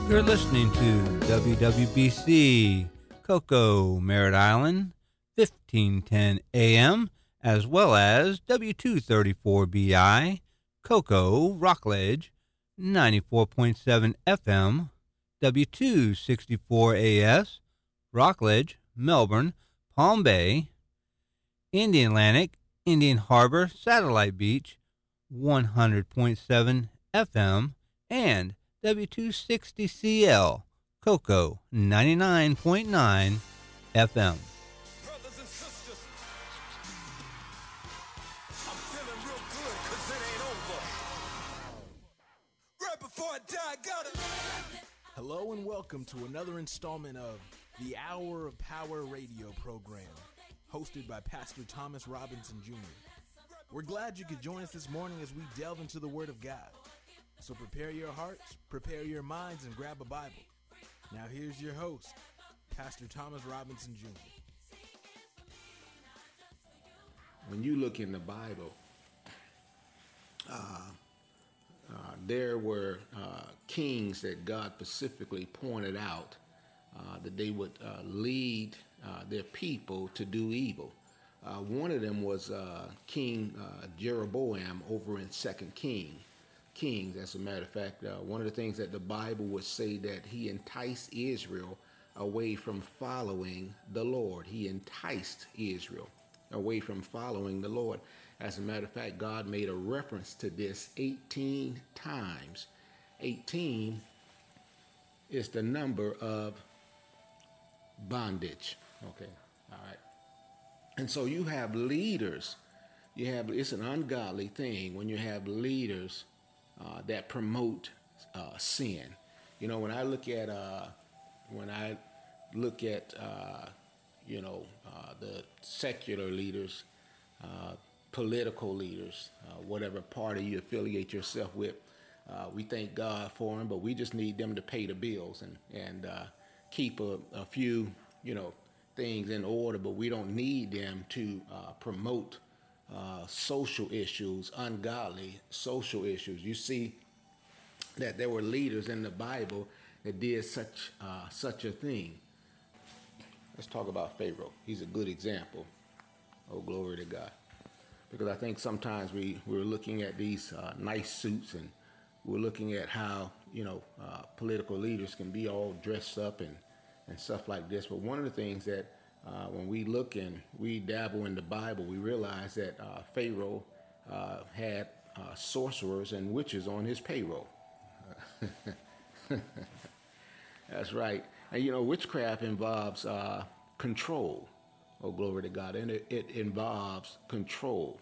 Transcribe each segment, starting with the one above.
You're listening to WWBC Cocoa Merritt Island, 1510 AM, as well as W234BI Cocoa Rockledge, 94.7 FM, W264AS Rockledge, Melbourne, Palm Bay, Indian Atlantic, Indian Harbor, Satellite Beach, 100.7 FM, and W260CL, Cocoa, 99.9 FM. Brothers and sisters, I'm feeling real good cause it ain't over. Right before I die, I gotta. Hello and welcome to another installment of the Hour of Power radio program, hosted by Pastor Thomas Robinson Jr. We're glad you could join us this morning as we delve into the Word of God. So prepare your hearts, prepare your minds, and grab a Bible. Now here's your host, Pastor Thomas Robinson Jr. When you look in the Bible, there were kings that God specifically pointed out that they would lead their people to do evil. One of them was King Jeroboam over in Second Kings. As a matter of fact, one of the things that the Bible would say that he enticed Israel away from following the Lord. He enticed Israel away from following the Lord. As a matter of fact, God made a reference to this 18 times. 18 is the number of bondage. Okay, all right. And so you have leaders. It's an ungodly thing when you have leaders that promote sin. You know, when I look at the secular leaders, political leaders, whatever party you affiliate yourself with, we thank God for them, but we just need them to pay the bills and keep a few, things in order, but we don't need them to promote social issues, ungodly social issues. You see that there were leaders in the Bible that did such a thing. Let's talk about Pharaoh. He's a good example. Oh, glory to God. Because I think sometimes we're looking at these nice suits and we're looking at how, political leaders can be all dressed up and stuff like this. But one of the things that when we look and we dabble in the Bible, we realize that Pharaoh had sorcerers and witches on his payroll. That's right. And witchcraft involves control. Oh, glory to God. And it involves control.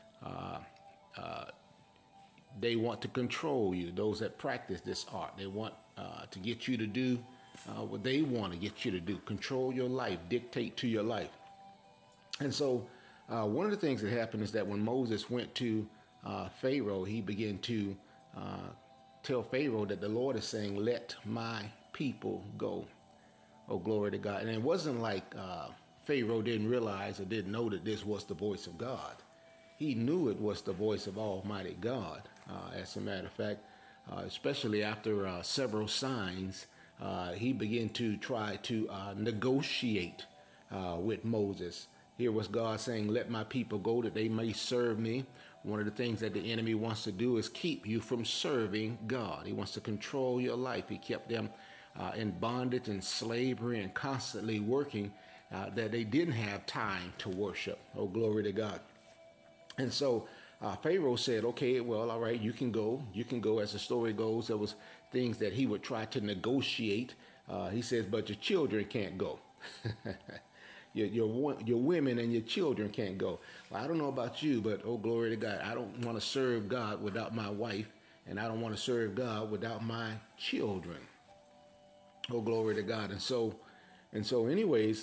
They want to control you, those that practice this art. They want to get you to do what they want to get you to do. Control your life, dictate to your life. And so one of the things that happened is that when Moses went to Pharaoh, he began to tell Pharaoh that the Lord is saying, let my people go. Oh, glory to God. And it wasn't like Pharaoh didn't realize or didn't know that this was the voice of God. He knew it was the voice of Almighty God. As a matter of fact, especially after several signs, he began to try to negotiate with Moses. Here was God saying, let my people go that they may serve me. One of the things that the enemy wants to do is keep you from serving God. He wants to control your life. He kept them in bondage and slavery and constantly working that they didn't have time to worship. Oh, glory to God. And so Pharaoh said, okay, well, all right, you can go. You can go. As the story goes, there was things that he would try to negotiate. He says, but your children can't go. Your women and your children can't go. Well, I don't know about you, but oh, glory to God. I don't want to serve God without my wife, and I don't want to serve God without my children. Oh, glory to God. And so anyways,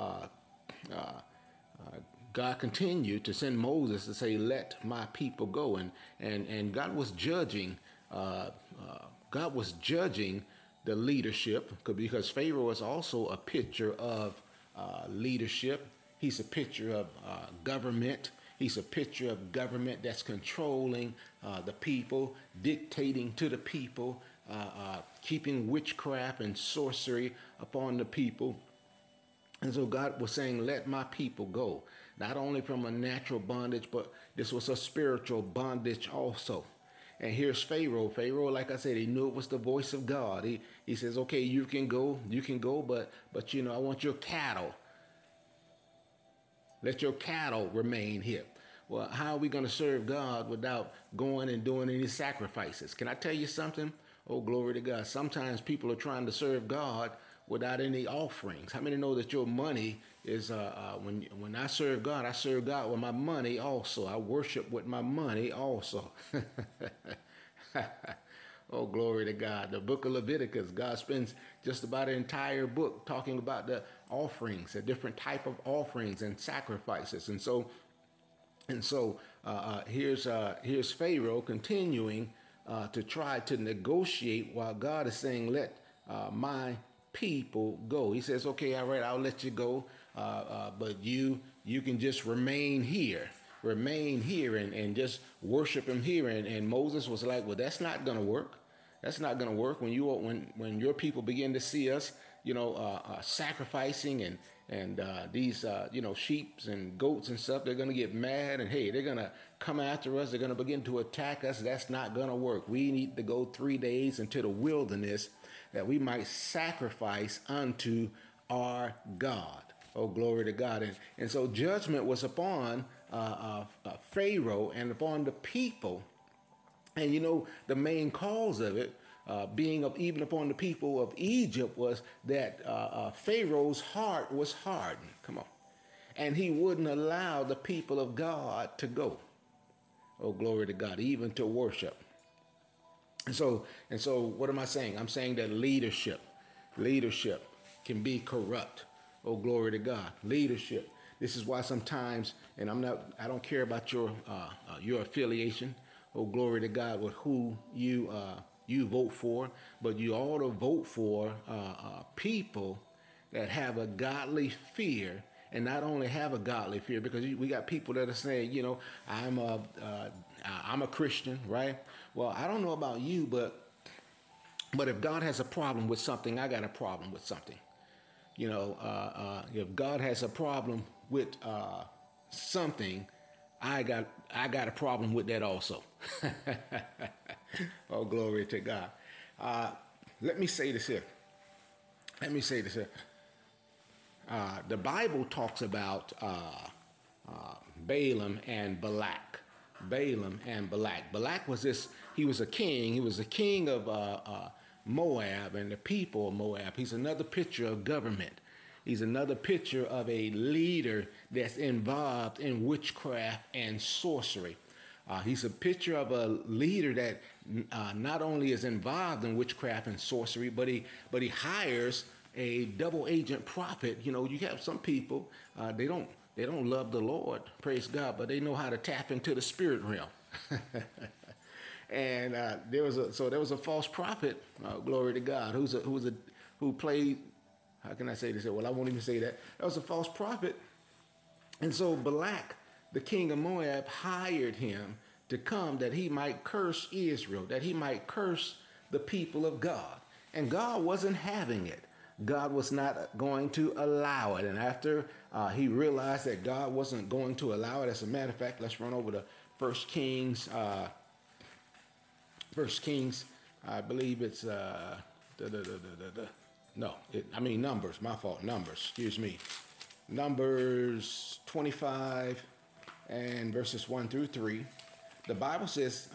God continued to send Moses to say, let my people go. And God was judging, the leadership because Pharaoh is also a picture of leadership. He's a picture of government. He's a picture of government that's controlling the people, dictating to the people, keeping witchcraft and sorcery upon the people. And so God was saying, let my people go, not only from a natural bondage, but this was a spiritual bondage also. And here's Pharaoh. Pharaoh, like I said, he knew it was the voice of God. He says, okay, you can go, but I want your cattle. Let your cattle remain here. Well, how are we going to serve God without going and doing any sacrifices? Can I tell you something? Oh, glory to God. Sometimes people are trying to serve God without any offerings. How many know that your money is, when I serve God with my money also. I worship with my money also. Oh, glory to God. The book of Leviticus, God spends just about an entire book talking about the offerings, the different type of offerings and sacrifices. And so here's Pharaoh continuing to try to negotiate while God is saying, let my people go. He says, okay, all right, I'll let you go, but you can just remain here and just worship him here. And Moses was like, well, that's not going to work. That's not going to work. When your people begin to see us, sacrificing and these sheep and goats and stuff, they're going to get mad, and hey, they're going to come after us. They're going to begin to attack us. That's not going to work. We need to go 3 days into the wilderness that we might sacrifice unto our God. Oh, glory to God. And so judgment was upon Pharaoh and upon the people. And the main cause of it being even upon the people of Egypt was that Pharaoh's heart was hardened. Come on. And he wouldn't allow the people of God to go. Oh, glory to God, even to worship. And so what am I saying? I'm saying that leadership can be corrupt. Oh, glory to God. Leadership. This is why sometimes, and I don't care about your affiliation. Oh, glory to God, with who you vote for, but you ought to vote for people that have a godly fear, and not only have a godly fear, because we got people that are saying, I'm a Christian, right? Well, I don't know about you, but if God has a problem with something, I got a problem with something. If God has a problem with something, I got a problem with that also. Oh, glory to God. Let me say this here. The Bible talks about Balaam and Balak. Balak was he was a king. He was a king of Moab and the people of Moab. He's another picture of government. He's another picture of a leader that's involved in witchcraft and sorcery. He's a picture of a leader that not only is involved in witchcraft and sorcery, but he hires a double agent prophet. You have some people, they don't love the Lord, praise God, but they know how to tap into the spirit realm. And there was a false prophet, glory to God, who played. How can I say this? Well, I won't even say that. That was a false prophet. And so Balak, the king of Moab, hired him to come that he might curse Israel, that he might curse the people of God. And God wasn't having it. God was not going to allow it. And after he realized that God wasn't going to allow it, as a matter of fact, let's run over to 1 Kings. 1 Kings, I believe it's Numbers, my fault. Numbers, excuse me. Numbers 25 and verses 1 through 3. The Bible says,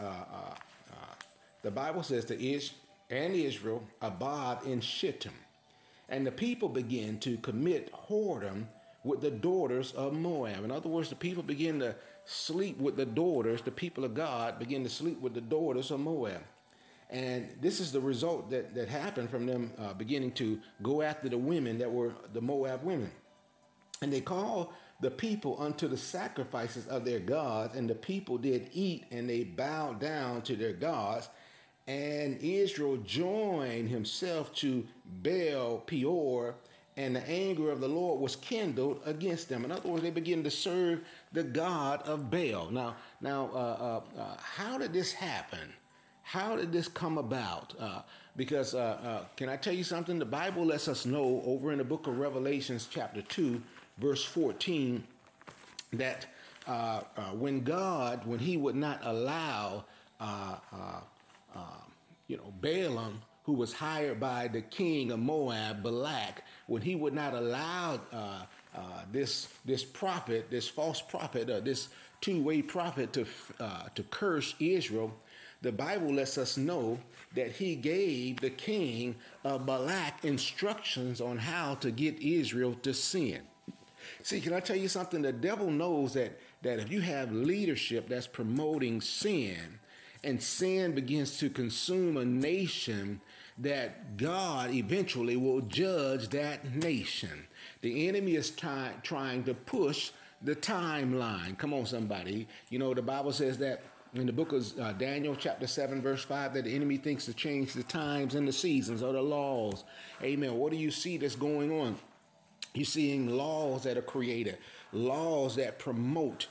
Israel abode in Shittim, and the people began to commit whoredom with the daughters of Moab. In other words, the people begin to sleep with the daughters. The people of God begin to sleep with the daughters of Moab. And this is the result that happened from them beginning to go after the women that were the Moab women. And they called the people unto the sacrifices of their gods, and the people did eat, and they bowed down to their gods. And Israel joined himself to Baal Peor, and the anger of the Lord was kindled against them. In other words, they began to serve the god of Baal. Now, how did this happen? How did this come about? Because can I tell you something? The Bible lets us know over in the book of Revelations, chapter 2, verse 14, that when he would not allow, Balaam, who was hired by the king of Moab, Balak, when he would not allow this prophet, this false prophet, this two-way prophet to curse Israel, the Bible lets us know that he gave the king of Balak instructions on how to get Israel to sin. See, can I tell you something? The devil knows that if you have leadership that's promoting sin, and sin begins to consume a nation, that God eventually will judge that nation. The enemy is trying to push the timeline. Come on, somebody. You know, the Bible says that in the book of Daniel, chapter 7, verse 5, that the enemy thinks to change the times and the seasons or the laws. Amen. What do you see that's going on? You're seeing laws that are created, laws that promote,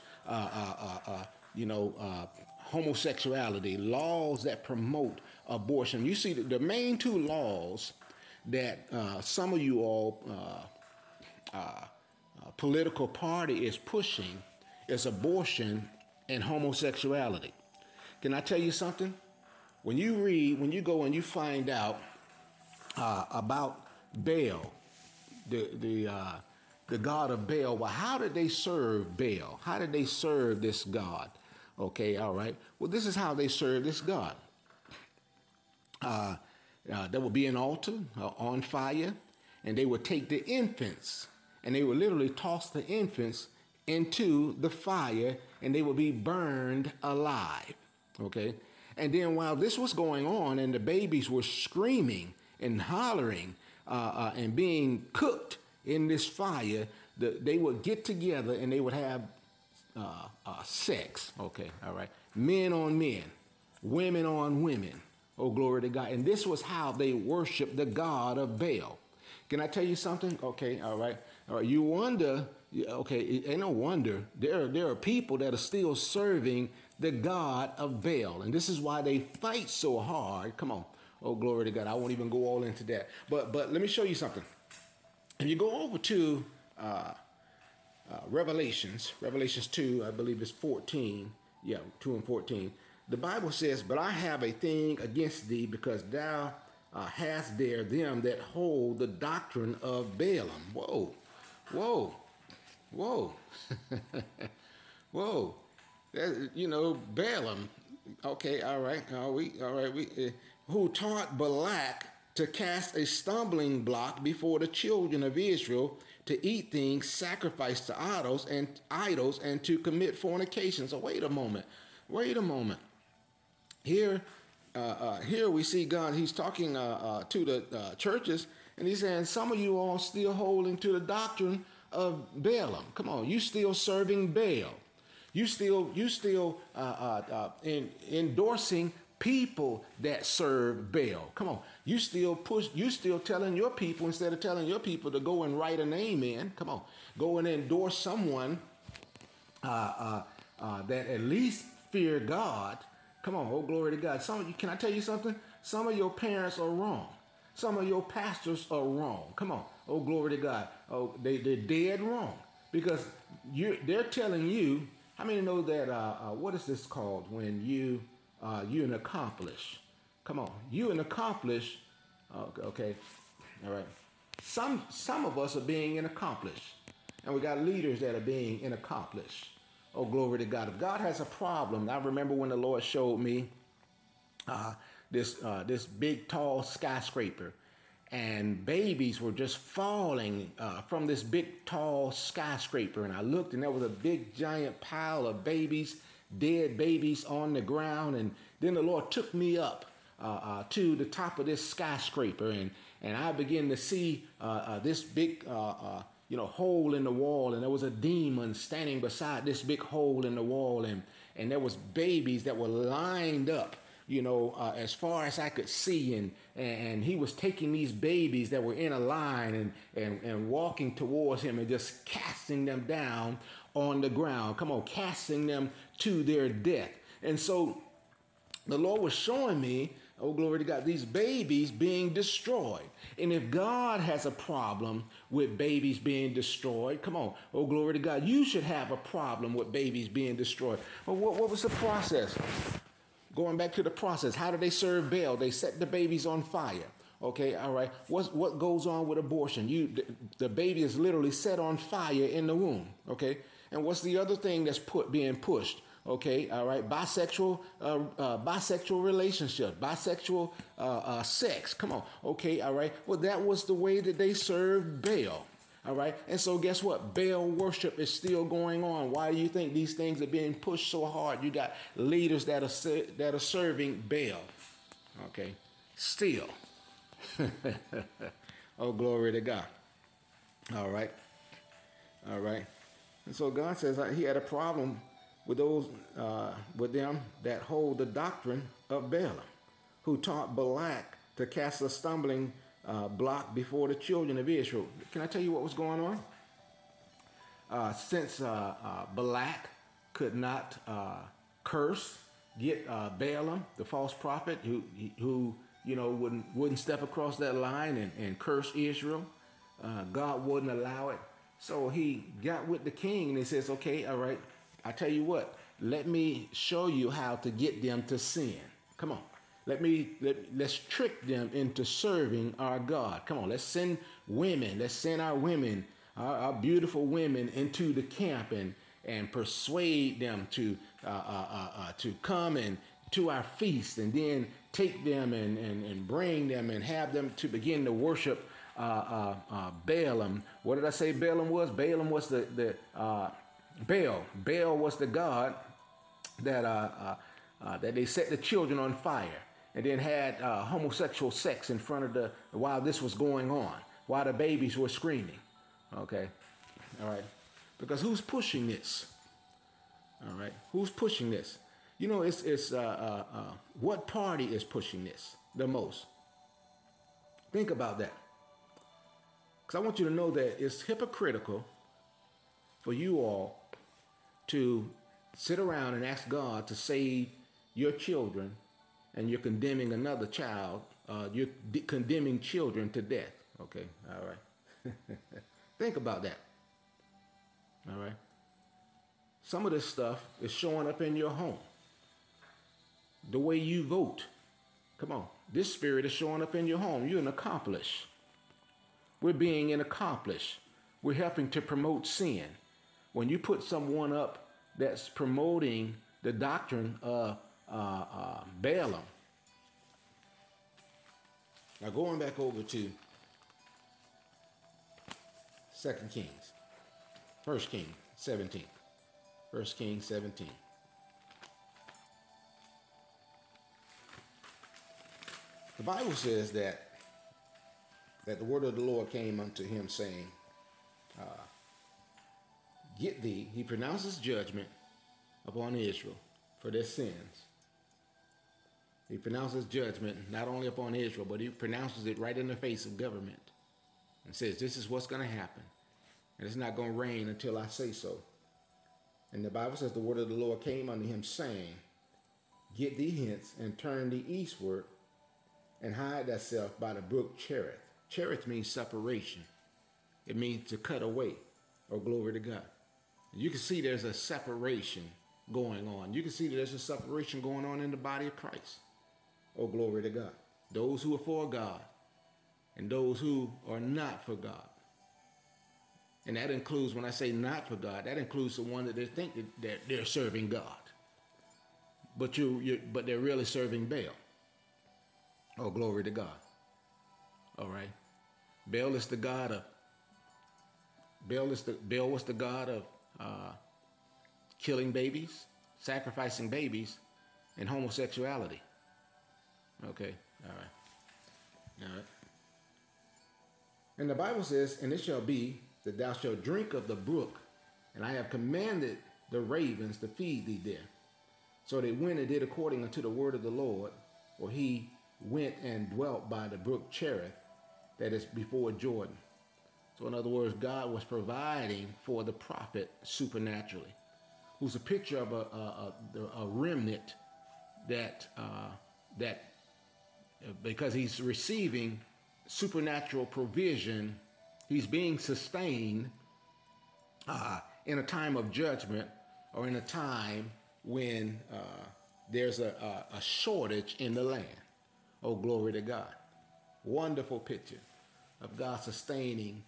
homosexuality, laws that promote abortion. You see the main two laws that some of you all political party is pushing is abortion and homosexuality. Can I tell you something? When you go and you find out about Baal, the god of Baal, well, how did they serve Baal? How did they serve this god? Okay, all right. Well, this is how they serve this god. There would be an altar on fire, and they would take the infants, and they would literally toss the infants into the fire, and they would be burned alive. Okay, and then while this was going on, and the babies were screaming and hollering and being cooked in this fire, they would get together and they would have sex. Okay, all right. Men on men, women on women. Oh, glory to God. And this was how they worshiped the god of Baal. Can I tell you something? Okay, all right. All right. You wonder, okay, it ain't no wonder. There are people that are still serving the god of Baal. And this is why they fight so hard. Come on. Oh, glory to God. I won't even go all into that. But let me show you something. If you go over to Revelations 2, I believe it's 14. Yeah, 2 and 14. The Bible says, but I have a thing against thee, because thou hast there them that hold the doctrine of Balaam. Whoa, whoa, whoa, whoa. Balaam. Okay, all right. Who taught Balak to cast a stumbling block before the children of Israel, to eat things sacrificed to idols and to commit fornication. So wait a moment. Here we see God. He's talking to the churches, and he's saying, some of you all still holding to the doctrine of Balaam. Come on, you still serving Baal. You still endorsing people that serve Baal. Come on, you still telling your people, instead of telling your people to go and write an amen. Come on, go and endorse someone that at least fear God. Come on, oh, glory to God. Can I tell you something? Some of your parents are wrong. Some of your pastors are wrong. Come on, oh, glory to God. Oh, they're dead wrong, because they're telling you. How many know that? What is this called when you an accomplice? Come on, you an accomplice. Okay, all right. Some of us are being an accomplice, and we got leaders that are being an accomplice. Oh, glory to God. If God has a problem, I remember when the Lord showed me this big, tall skyscraper, and babies were just falling from this big, tall skyscraper. And I looked, and there was a big, giant pile of babies, dead babies on the ground. And then the Lord took me up to the top of this skyscraper, and I began to see this big hole in the wall, and there was a demon standing beside this big hole in the wall, and there was babies that were lined up, as far as I could see, and he was taking these babies that were in a line and walking towards him and just casting them down on the ground. Come on, casting them to their death. And so the Lord was showing me Oh, glory to God. These babies being destroyed. And if God has a problem with babies being destroyed, come on. Oh, glory to God. You should have a problem with babies being destroyed. Well, what was the process? Going back to the process, how do they serve Baal? They set the babies on fire. Okay, all right. What goes on with abortion? The baby is literally set on fire in the womb. Okay, and what's the other thing that's being pushed? Okay, all right. Bisexual relationship, bisexual sex. Come on. Okay, all right. Well, that was the way that they served Baal. All right. And so guess what? Baal worship is still going on. Why do you think these things are being pushed so hard? You got leaders that are serving Baal. Okay. Still. Oh, glory to God. All right. All right. And so God says he had a problem with with them that hold the doctrine of Balaam, who taught Balak to cast a stumbling block before the children of Israel. Can I tell you what was going on? Since Balak could not get Balaam, the false prophet, who wouldn't step across that line and curse Israel, God wouldn't allow it. So he got with the king and he says, okay, all right, I tell you what, let me show you how to get them to sin. Come on. Let's trick them into serving our God. Come on, let's send our women, our beautiful women into the camp and persuade them to come and to our feast, and then take them and bring them and have them to begin to worship Balaam. What did I say Balaam was? Balaam was the Baal. Baal was the god that they set the children on fire and then had homosexual sex in front of while this was going on, while the babies were screaming. Okay, all right. Because who's pushing this? All right, who's pushing this? You know, it's what party is pushing this the most? Think about that. Because I want you to know that it's hypocritical for you all to sit around and ask God to save your children, and you're condemning another child. You're condemning children to death. Okay, all right. Think about that. All right. Some of this stuff is showing up in your home. The way you vote. Come on. This spirit is showing up in your home. You're an accomplice. We're being an accomplice. We're helping to promote sin. When you put someone up that's promoting the doctrine of Balaam. Now going back over to 2 Kings. 1 Kings 17. 1 Kings 17. The Bible says that the word of the Lord came unto him, saying, get thee, he pronounces judgment upon Israel for their sins. He pronounces judgment not only upon Israel, but he pronounces it right in the face of government and says, this is what's going to happen. And it's not going to rain until I say so. And the Bible says the word of the Lord came unto him, saying, get thee hence and turn thee eastward and hide thyself by the brook Cherith. Cherith means separation. It means to cut away. Oh, glory to God. You can see there's a separation going on. You can see there's a separation going on in the body of Christ. Oh, glory to God. Those who are for God and those who are not for God. And that includes, when I say not for God, that includes the one that they think that they're serving God. But but they're really serving Baal. Oh, glory to God. All right. Baal was the god of killing babies, sacrificing babies, and homosexuality. Okay. All right. All right. And the Bible says, and it shall be that thou shalt drink of the brook, and I have commanded the ravens to feed thee there. So they went and did according unto the word of the Lord, or he went and dwelt by the brook Cherith, that is before Jordan. So in other words, God was providing for the prophet supernaturally, who's a picture of a remnant that because he's receiving supernatural provision. He's being sustained in a time of judgment, or in a time when there's a shortage in the land. Oh, glory to God. Wonderful picture of God sustaining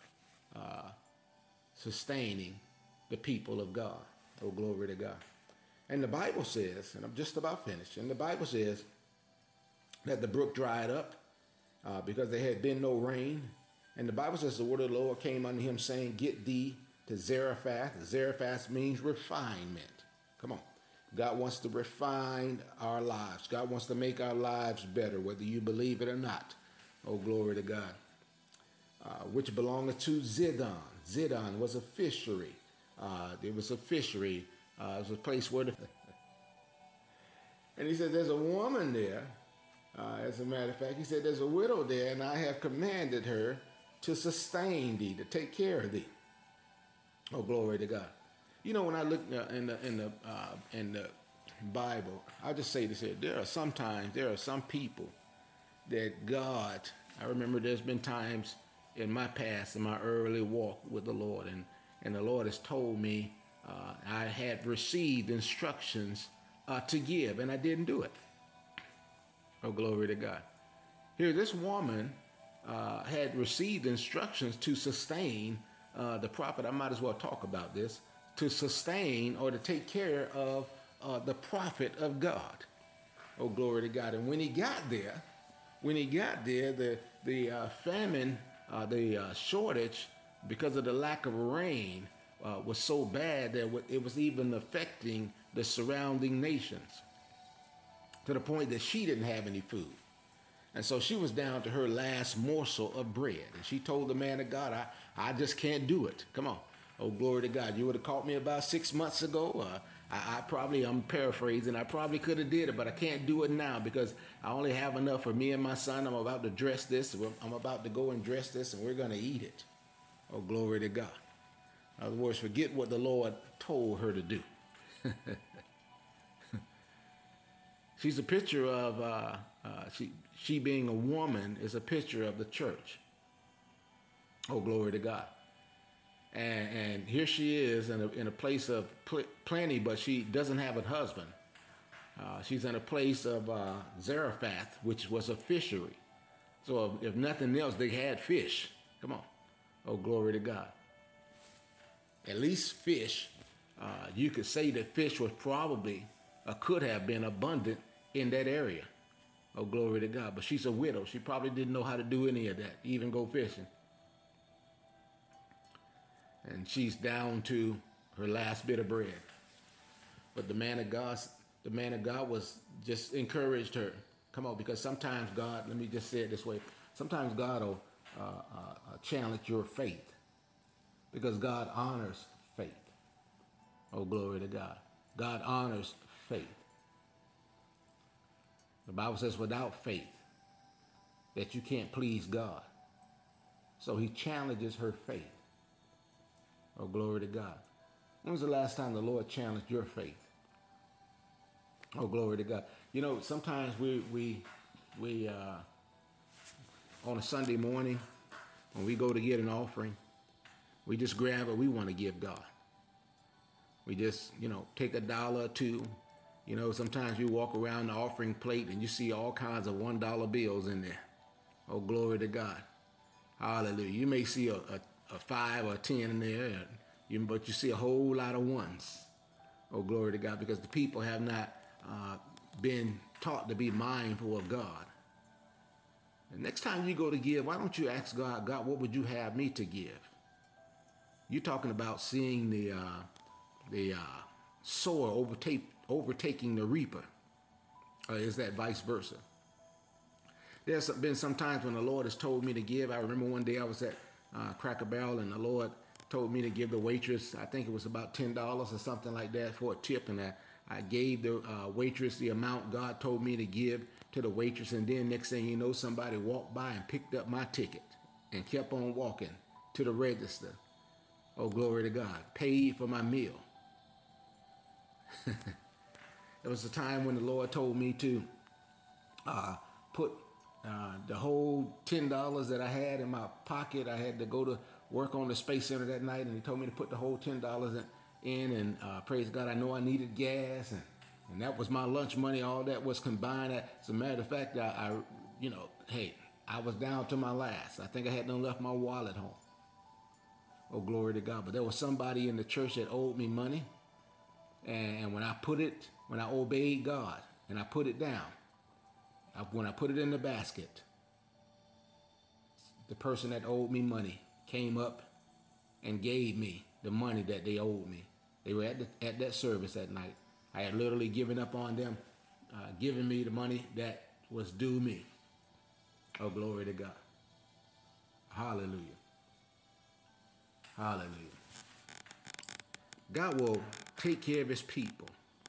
the people of God. Oh, glory to God. And the Bible says, and I'm just about finished, and the Bible says that the brook dried up because there had been no rain. And the Bible says the word of the Lord came unto him, saying, get thee to Zarephath. Zarephath means refinement. Come on. God wants to refine our lives. God wants to make our lives better, whether you believe it or not. Oh, glory to God. Which belongeth to Zidon. Zidon was a fishery. It was a fishery. It was a place where and he said, there's a woman there. As a matter of fact, he said, there's a widow there, and I have commanded her to sustain thee, to take care of thee. Oh, glory to God. You know, when I look in the Bible, I'll just say this here. There are some people that God, I remember there's been times in my past, in my early walk with the Lord, and the Lord has told me I had received instructions to give, and I didn't do it. Oh, glory to God. Here, this woman had received instructions to sustain the prophet. I might as well talk about this. To sustain or to take care of the prophet of God. Oh, glory to God. And when he got there, the famine, the shortage, because of the lack of rain, was so bad that it was even affecting the surrounding nations, to the point that she didn't have any food. And so she was down to her last morsel of bread. And she told the man of God, I just can't do it. Come on. Oh, glory to God. You would have caught me about 6 months ago. I'm paraphrasing, I probably could have did it, but I can't do it now because I only have enough for me and my son. I'm about to dress this. I'm about to go and dress this, and we're going to eat it. Oh, glory to God. In other words, forget what the Lord told her to do. She's a picture of, she being a woman is a picture of the church. Oh, glory to God. And here she is in a place of plenty, but she doesn't have a husband. She's in a place of Zarephath, which was a fishery. So if nothing else, they had fish. Come on. Oh, glory to God. At least fish. You could say that fish was probably, could have been abundant in that area. Oh, glory to God. But she's a widow. She probably didn't know how to do any of that, even go fishing. And she's down to her last bit of bread. But the man of God was just encouraged her. Come on, because sometimes God, let me just say it this way. Sometimes God will challenge your faith, because God honors faith. Oh, glory to God. God honors faith. The Bible says without faith that you can't please God. So he challenges her faith. Oh, glory to God. When was the last time the Lord challenged your faith? Oh, glory to God. You know, sometimes we on a Sunday morning, when we go to get an offering, we just grab what we want to give God. We just, take $1 or $2. Sometimes you walk around the offering plate and you see all kinds of $1 bills in there. Oh, glory to God. Hallelujah. You may see a 5 or a 10 in there, but you see a whole lot of ones. Oh, glory to God, because the people have not been taught to be mindful of God. And next time you go to give, why don't you ask God, what would you have me to give? You're talking about seeing the sower overtaking the reaper. Or is that vice versa? There's been some times when the Lord has told me to give. I remember one day I was at Cracker Barrel, and the Lord told me to give the waitress, I think it was about $10 or something like that for a tip, and I gave the waitress the amount God told me to give to the waitress, and then next thing you know, somebody walked by and picked up my ticket and kept on walking to the register. Oh, glory to God. Paid for my meal. There was a time when the Lord told me to put The whole $10 that I had in my pocket, I had to go to work on the Space Center that night, and he told me to put the whole $10 in, and praise God, I know I needed gas, and that was my lunch money. All that was combined. As a matter of fact, I hey, I was down to my last. I think I had done left my wallet home. Oh, glory to God. But there was somebody in the church that owed me money, and when I obeyed God and I put it down, when I put it in the basket, the person that owed me money came up and gave me the money that they owed me. They were at that service that night. I had literally given up on them, giving me the money that was due me. Oh, glory to God. Hallelujah. Hallelujah. God will take care of his people.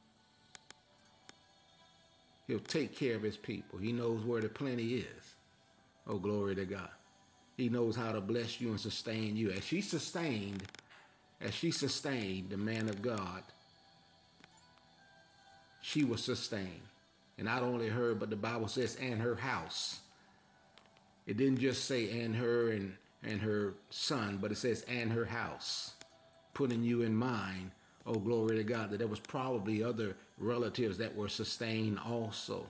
He'll take care of his people. He knows where the plenty is. Oh, glory to God. He knows how to bless you and sustain you. As she sustained the man of God, she was sustained. And not only her, but the Bible says, and her house. It didn't just say, and her and her son, but it says, and her house. Putting you in mind, oh, glory to God, that there was probably other relatives that were sustained also.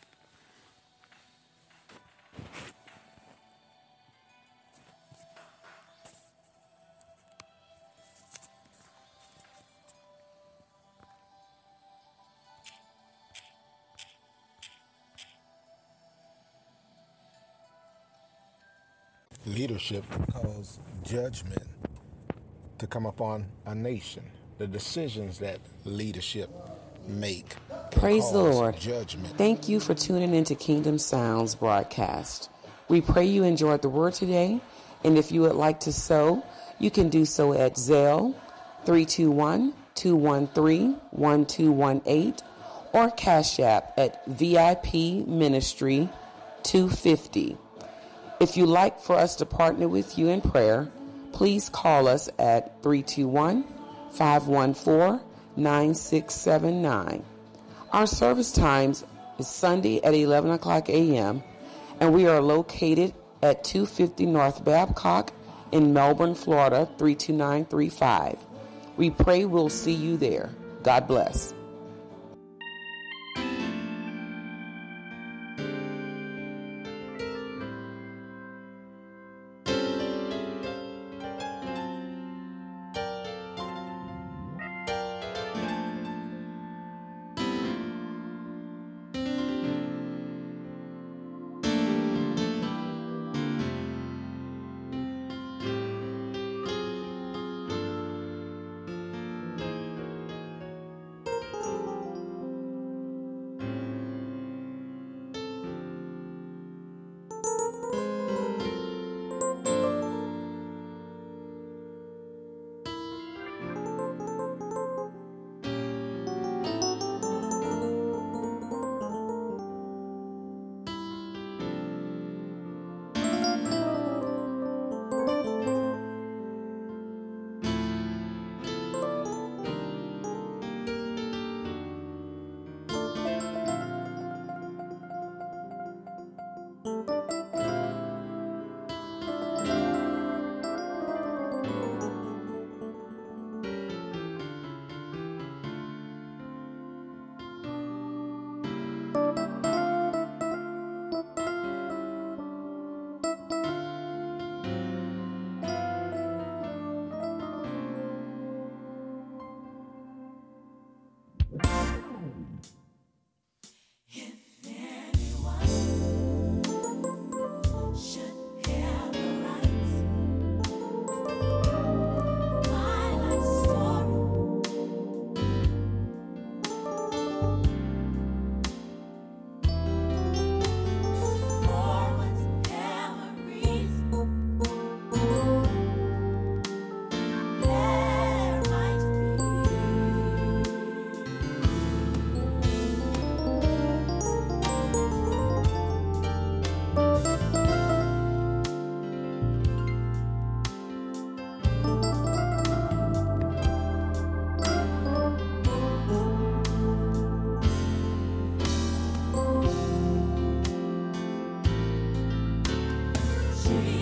Leadership causes judgment to come upon a nation. The decisions that leadership make Praise the cause Lord. judgment. Thank you for tuning into Kingdom Sounds broadcast. We pray you enjoyed the word today, and if you would like to sow, you can do so at Zelle 321-213-1218 or Cash App at VIP Ministry 250. If you'd like for us to partner with you in prayer, please call us at 321-514-9679. Our service times is Sunday at 11 o'clock a.m., and we are located at 250 North Babcock in Melbourne, Florida, 32935. We pray we'll see you there. God bless.